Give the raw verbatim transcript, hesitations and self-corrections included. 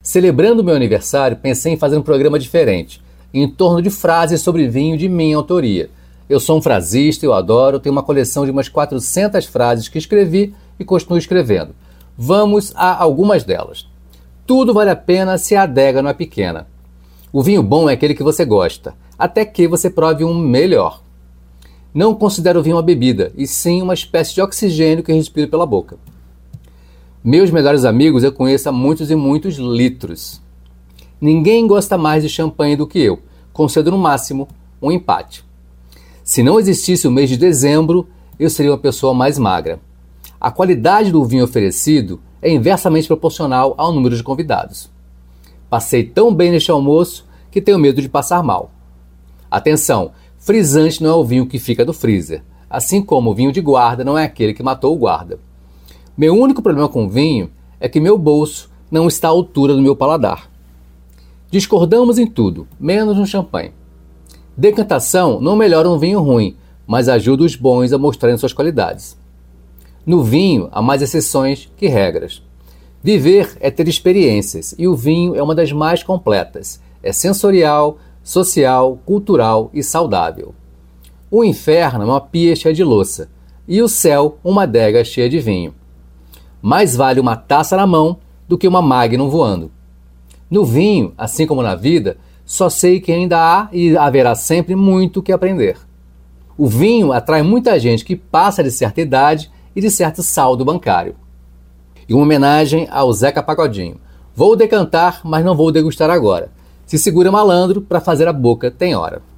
Celebrando o meu aniversário, pensei em fazer um programa diferente, em torno de frases sobre vinho de minha autoria. Eu sou um frasista, eu adoro, tenho uma coleção de umas quatrocentas frases que escrevi e continuo escrevendo. Vamos a algumas delas. Tudo vale a pena se a adega não é pequena. O vinho bom é aquele que você gosta, até que você prove um melhor. Não considero o vinho uma bebida, e sim uma espécie de oxigênio que respiro pela boca. Meus melhores amigos eu conheço há muitos e muitos litros. Ninguém gosta mais de champanhe do que eu. Concedo no máximo um empate. Se não existisse o mês de dezembro, eu seria uma pessoa mais magra. A qualidade do vinho oferecido é inversamente proporcional ao número de convidados. Passei tão bem neste almoço que tenho medo de passar mal. Atenção, frisante não é o vinho que fica no freezer, assim como o vinho de guarda não é aquele que matou o guarda. Meu único problema com vinho é que meu bolso não está à altura do meu paladar. Discordamos em tudo, menos no champanhe. Decantação não melhora um vinho ruim, mas ajuda os bons a mostrarem suas qualidades. No vinho, há mais exceções que regras. Viver é ter experiências, e o vinho é uma das mais completas. É sensorial, social, cultural e saudável. O inferno é uma pia cheia de louça, e o céu uma adega cheia de vinho. Mais vale uma taça na mão do que uma Magnum voando. No vinho, assim como na vida, só sei que ainda há e haverá sempre muito que aprender. O vinho atrai muita gente que passa de certa idade e de certo saldo bancário. E uma homenagem ao Zeca Pagodinho. Vou decantar, mas não vou degustar agora. Se segura malandro, para fazer a boca tem hora.